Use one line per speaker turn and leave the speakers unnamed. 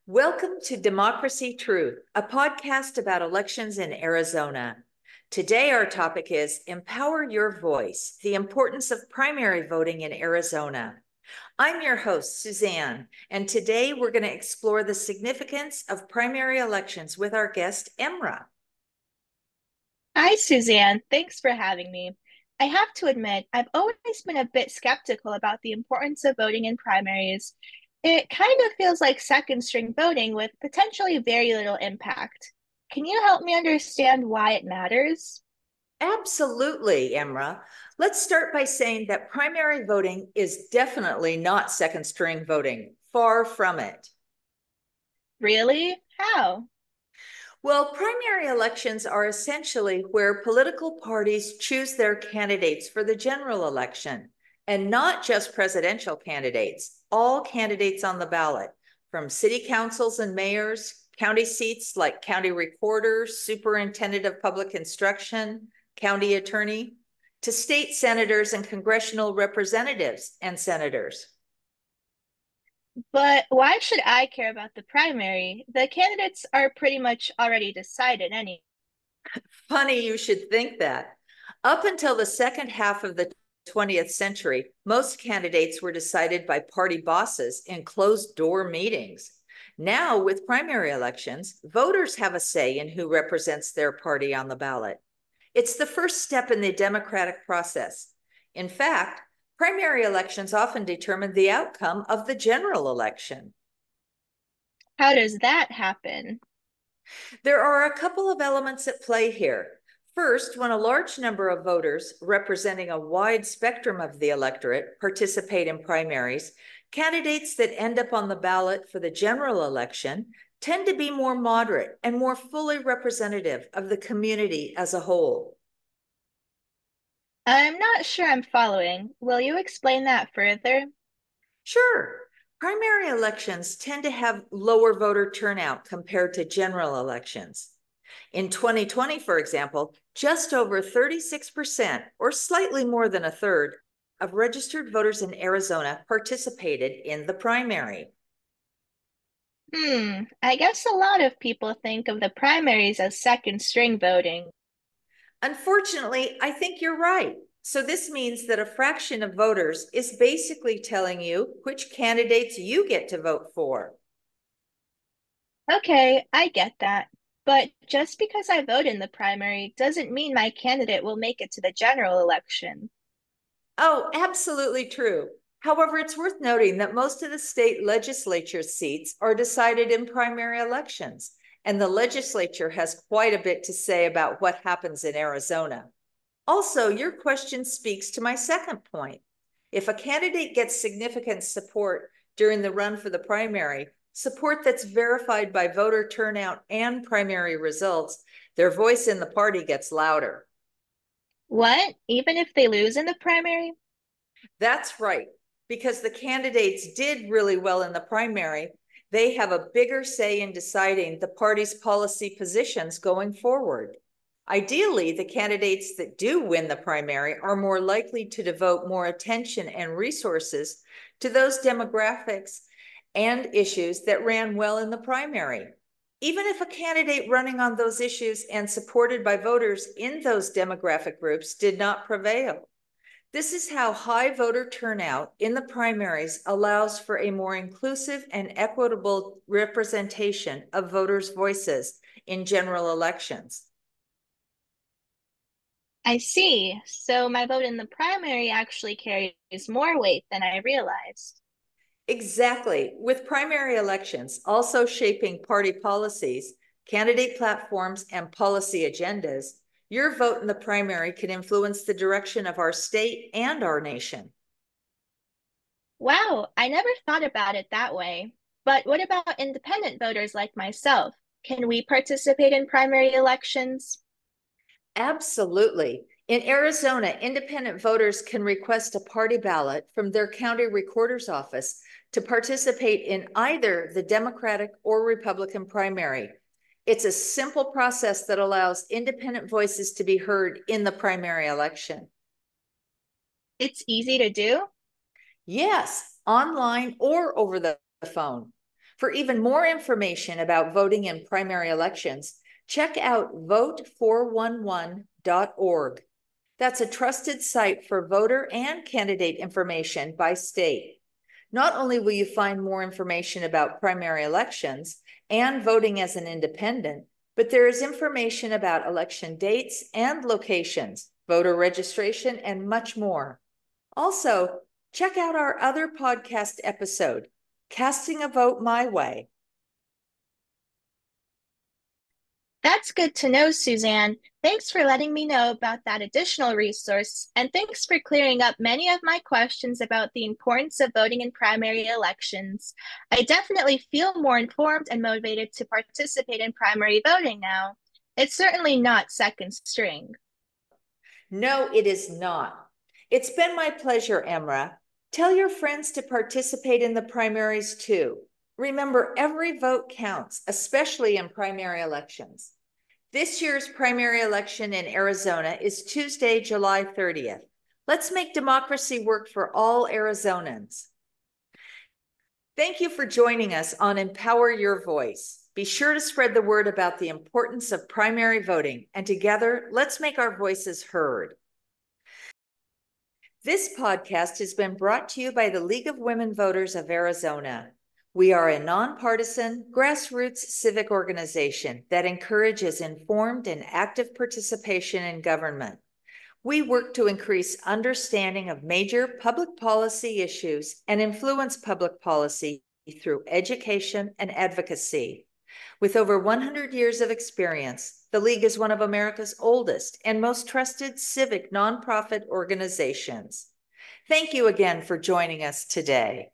Welcome to Democracy Truth, a podcast about elections in Arizona. Today, our topic is Empower Your Voice, the importance of primary voting in Arizona. I'm your host, Suzanne, and today we're going to explore the significance of primary elections with our guest, Emra.
Hi, Suzanne. Thanks for having me. I have to admit, I've always been a bit skeptical about the importance of voting in primaries. It kind of feels like second string voting with potentially very little impact. Can you help me understand why it matters?
Absolutely, Emra. Let's start by saying that primary voting is definitely not second string voting. Far from it.
Really? How?
Well, primary elections are essentially where political parties choose their candidates for the general election, and not just presidential candidates, all candidates on the ballot, from city councils and mayors, county seats like county recorder, superintendent of public instruction, county attorney, to state senators and congressional representatives and senators.
But why should I care about the primary? The candidates are pretty much already decided anyway.
Funny you should think that. Up until the second half of the 20th century, most candidates were decided by party bosses in closed door meetings. Now, with primary elections, voters have a say in who represents their party on the ballot. It's the first step in the democratic process. In fact, primary elections often determine the outcome of the general election.
How does that happen?
There are a couple of elements at play here. First, when a large number of voters representing a wide spectrum of the electorate participate in primaries, candidates that end up on the ballot for the general election tend to be more moderate and more fully representative of the community as a whole.
I'm not sure I'm following. Will you explain that further?
Sure, primary elections tend to have lower voter turnout compared to general elections. In 2020, for example, just over 36%, or slightly more than a third, of registered voters in Arizona participated in the primary.
I guess a lot of people think of the primaries as second string voting.
Unfortunately, I think you're right. So this means that a fraction of voters is basically telling you which candidates you get to vote for.
Okay, I get that. But just because I vote in the primary doesn't mean my candidate will make it to the general election.
Oh, absolutely true. However, it's worth noting that most of the state legislature seats are decided in primary elections, and the legislature has quite a bit to say about what happens in Arizona. Also, your question speaks to my second point. If a candidate gets significant support during the run for the primary, support that's verified by voter turnout and primary results, their voice in the party gets louder.
What? Even if they lose in the primary?
That's right. Because the candidates did really well in the primary, they have a bigger say in deciding the party's policy positions going forward. Ideally, the candidates that do win the primary are more likely to devote more attention and resources to those demographics and issues that ran well in the primary. Even if a candidate running on those issues and supported by voters in those demographic groups did not prevail. This is how high voter turnout in the primaries allows for a more inclusive and equitable representation of voters' voices in general elections.
I see. So my vote in the primary actually carries more weight than I realized.
Exactly. With primary elections also shaping party policies, candidate platforms, and policy agendas, your vote in the primary can influence the direction of our state and our nation.
Wow, I never thought about it that way. But what about independent voters like myself? Can we participate in primary elections?
Absolutely. In Arizona, independent voters can request a party ballot from their county recorder's office to participate in either the Democratic or Republican primary. It's a simple process that allows independent voices to be heard in the primary election.
It's easy to do.
Yes, online or over the phone. For even more information about voting in primary elections, check out vote411.org. That's a trusted site for voter and candidate information by state. Not only will you find more information about primary elections and voting as an independent, but there is information about election dates and locations, voter registration, and much more. Also, check out our other podcast episode, Casting a Vote My Way.
That's good to know, Suzanne. Thanks for letting me know about that additional resource, and thanks for clearing up many of my questions about the importance of voting in primary elections. I definitely feel more informed and motivated to participate in primary voting now. It's certainly not second string.
No, it is not. It's been my pleasure, Emra. Tell your friends to participate in the primaries too. Remember, every vote counts, especially in primary elections. This year's primary election in Arizona is Tuesday, July 30th. Let's make democracy work for all Arizonans. Thank you for joining us on Empower Your Voice. Be sure to spread the word about the importance of primary voting, and together, let's make our voices heard. This podcast has been brought to you by the League of Women Voters of Arizona. We are a nonpartisan, grassroots civic organization that encourages informed and active participation in government. We work to increase understanding of major public policy issues and influence public policy through education and advocacy. With over 100 years of experience, the League is one of America's oldest and most trusted civic nonprofit organizations. Thank you again for joining us today.